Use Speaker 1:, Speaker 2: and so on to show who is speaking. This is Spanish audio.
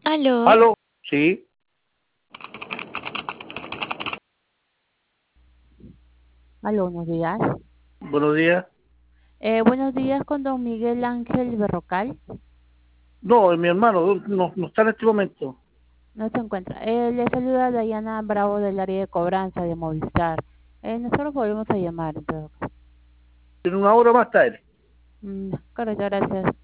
Speaker 1: Aló,
Speaker 2: ¿Aló? Sí,
Speaker 1: aló, buenos días.
Speaker 2: buenos días.
Speaker 1: Buenos días con don Miguel Ángel Berrocal.
Speaker 2: No, mi hermano no está en este momento.
Speaker 1: No se encuentra. Le saluda Dayana Bravo del área de cobranza de Movistar. Nosotros volvemos a llamar en todo caso.
Speaker 2: En una hora más tarde.
Speaker 1: Correcto, gracias.